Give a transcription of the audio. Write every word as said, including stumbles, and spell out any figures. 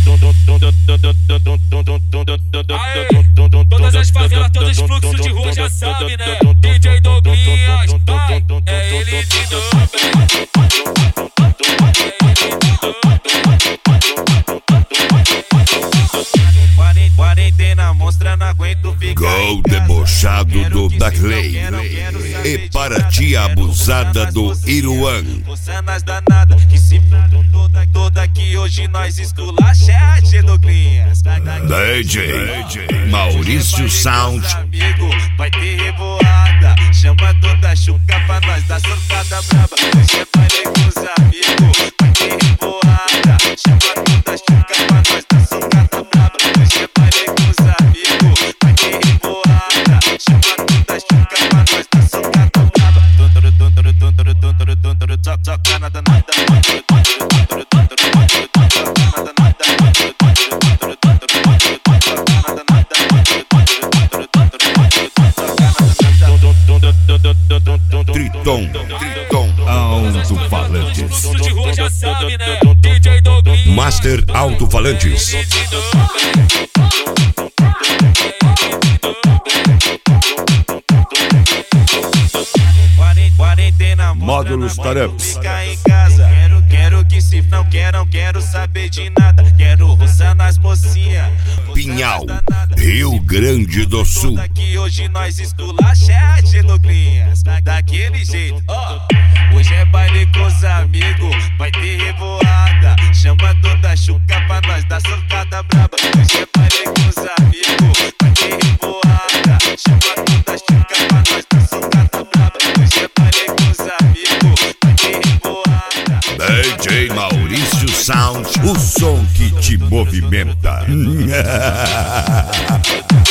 Aê, todas as favelas, todos os fluxos de rua já sabe, né? D J Douglinhas, vai, é ele de novo. Quarentena monstra, não aguento ficar. Gol debochado do Darley e para tia abusada do Iruan. Você nas danadas que se fundam toda, toda que hoje nós esculacha, é Douglinhas. D J Maurício Sound. Amigo, vai ter revoada. Chama toda a chuca pra nós dar socada braba. Você vai com os amigos, vai ter revoada. Chama toda a chuca pra nós dar socada braba. Você vai com os amigos, vai ter revoada. Chama toda a chuca pra nós dar socada braba. Tontoro, tontoro, tontoro, tontoro, tontoro, toc, toc, nada, nada. Triton, Triton, Alto-Falantes. De rua já sabe, né? D J Douglinhas. Master Alto-Falantes. Quarentena, Módulos Tareps. Fica em casa. Quero, quero que se não quero, não quero saber de nada. Quero roçar nas mocinhas. Pinhal, Rio Grande do Sul. Que hoje nós esculacha, é Douglinhas. Daquele jeito, ó. Hoje é baile com os amigos, vai ter revoada. Chama toda a chuca pra nós dar socada braba. Hoje é baile com os amigos, vai ter revoada. Chama toda a chuca pra nós dar socada braba. Hoje é baile com os amigos, vai ter revoada. D J Maurício Sound, o som que te movimenta.